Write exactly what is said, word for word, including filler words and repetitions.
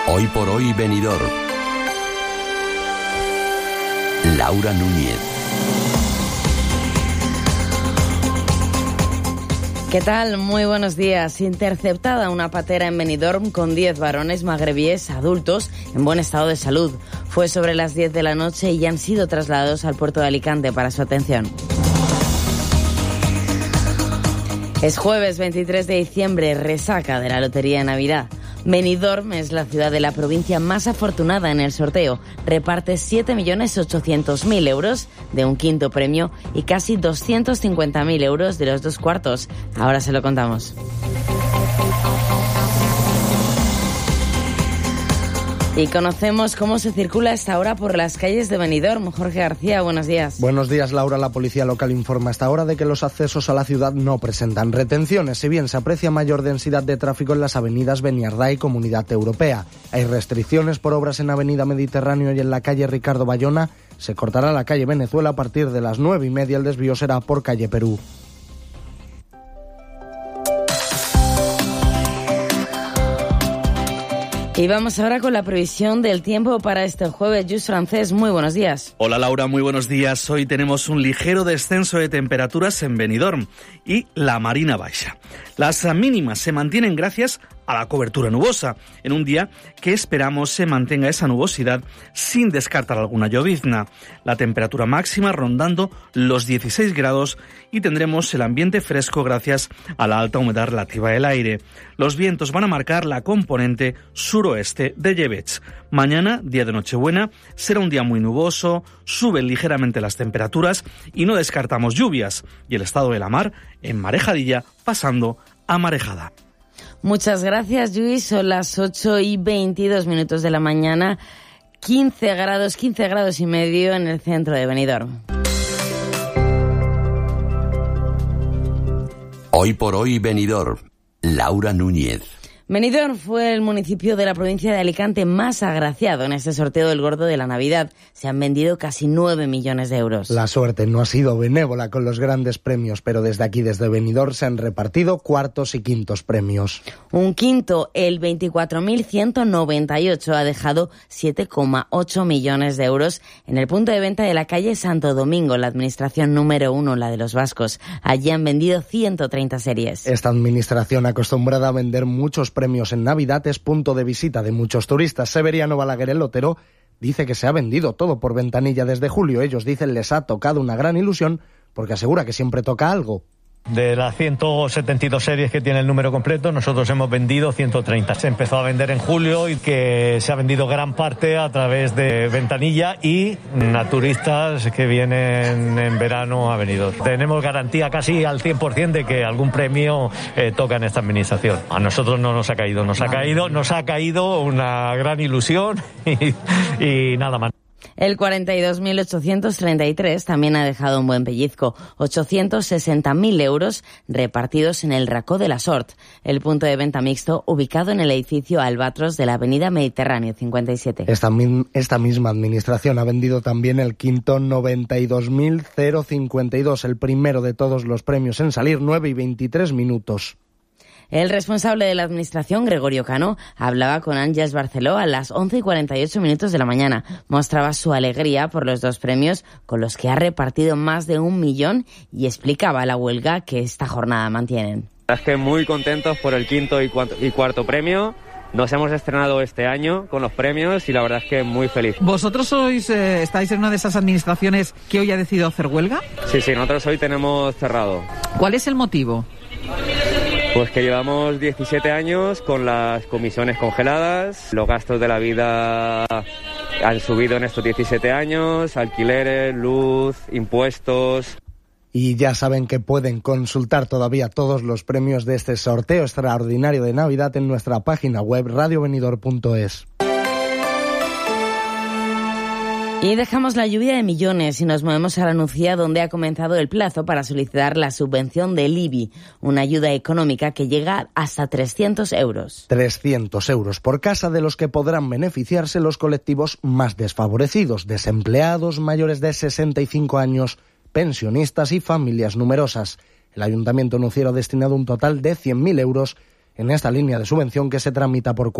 Hoy por hoy Benidorm. Laura Núñez. ¿Qué tal? Muy buenos días. Interceptada una patera en Benidorm con diez varones magrebíes adultos en buen estado de salud. Fue sobre las diez de la noche y han sido trasladados al puerto de Alicante para su atención. Es jueves veintitrés de diciembre, resaca de la Lotería de Navidad. Benidorm es la ciudad de la provincia más afortunada en el sorteo. Reparte siete millones ochocientos mil euros de un quinto premio y casi doscientos cincuenta mil euros de los dos cuartos. Ahora se lo contamos. Y conocemos cómo se circula a esta hora por las calles de Benidorm. Jorge García, buenos días. Buenos días, Laura. La policía local informa hasta ahora de que los accesos a la ciudad no presentan retenciones, si bien se aprecia mayor densidad de tráfico en las avenidas Beniardá y Comunidad Europea. Hay restricciones por obras en Avenida Mediterráneo y en la calle Ricardo Bayona. Se cortará la calle Venezuela a partir de las nueve y media. El desvío será por calle Perú. Y vamos ahora con la previsión del tiempo para este jueves. Just Francés, muy buenos días. Hola Laura, muy buenos días. Hoy tenemos un ligero descenso de temperaturas en Benidorm y la Marina Baixa. Las mínimas se mantienen gracias a la cobertura nubosa, en un día que esperamos se mantenga esa nubosidad sin descartar alguna llovizna. La temperatura máxima rondando los dieciséis grados y tendremos el ambiente fresco gracias a la alta humedad relativa del aire. Los vientos van a marcar la componente suroeste de Llevech. Mañana, día de Nochebuena, será un día muy nuboso, suben ligeramente las temperaturas y no descartamos lluvias. Y el estado de la mar en marejadilla pasando a marejada. Muchas gracias, Luis. Son las ocho y veintidós minutos de la mañana. quince grados, quince grados y medio en el centro de Benidorm. Hoy por hoy Benidorm. Laura Núñez. Benidorm fue el municipio de la provincia de Alicante más agraciado en este sorteo del Gordo de la Navidad. Se han vendido casi nueve millones de euros. La suerte no ha sido benévola con los grandes premios, pero desde aquí, desde Benidorm, se han repartido cuartos y quintos premios. Un quinto, el veinticuatro mil ciento noventa y ocho, ha dejado siete coma ocho millones de euros en el punto de venta de la calle Santo Domingo, la administración número uno, la de los vascos. Allí han vendido ciento treinta series. Esta administración, acostumbrada a vender muchos premios en Navidad, es punto de visita de muchos turistas. Severiano Balaguer, el lotero, dice que se ha vendido todo por ventanilla desde julio. Ellos dicen les ha tocado una gran ilusión porque asegura que siempre toca algo. De las ciento setenta y dos series que tiene el número completo, nosotros hemos vendido ciento treinta. Se empezó a vender en julio y que se ha vendido gran parte a través de ventanilla y a turistas que vienen en verano a Benidorm. Tenemos garantía casi al cien por ciento de que algún premio eh, toca en esta administración. A nosotros no nos ha caído, nos ha caído, nos ha caído una gran ilusión y, y nada más. El cuarenta y dos mil ochocientos treinta y tres también ha dejado un buen pellizco, ochocientos sesenta mil euros repartidos en el Racó de la Sort, el punto de venta mixto ubicado en el edificio Albatros de la avenida Mediterráneo cincuenta y siete. Esta, esta misma administración ha vendido también el quinto noventa y dos mil cincuenta y dos, el primero de todos los premios en salir, nueve y veintitrés minutos. El responsable de la administración, Gregorio Cano, hablaba con Ángeles Barceló a las once y cuarenta y ocho minutos de la mañana. Mostraba su alegría por los dos premios con los que ha repartido más de un millón y explicaba la huelga que esta jornada mantienen. Es que muy contentos por el quinto y cuarto, y cuarto premio. Nos hemos estrenado este año con los premios y la verdad es que muy feliz. ¿Vosotros sois, eh, estáis en una de esas administraciones que hoy ha decidido hacer huelga? Sí, sí, nosotros hoy tenemos cerrado. ¿Cuál es el motivo? Pues que llevamos diecisiete años con las comisiones congeladas, los gastos de la vida han subido en estos diecisiete años, alquileres, luz, impuestos. Y ya saben que pueden consultar todavía todos los premios de este sorteo extraordinario de Navidad en nuestra página web radio benidorm punto es. Y dejamos la lluvia de millones y nos movemos a la Nucía, donde ha comenzado el plazo para solicitar la subvención del I B I, una ayuda económica que llega hasta trescientos euros. trescientos euros por casa, de los que podrán beneficiarse los colectivos más desfavorecidos, desempleados, mayores de sesenta y cinco años, pensionistas y familias numerosas. El Ayuntamiento nuciero ha destinado un total de cien mil euros en esta línea de subvención que se tramita por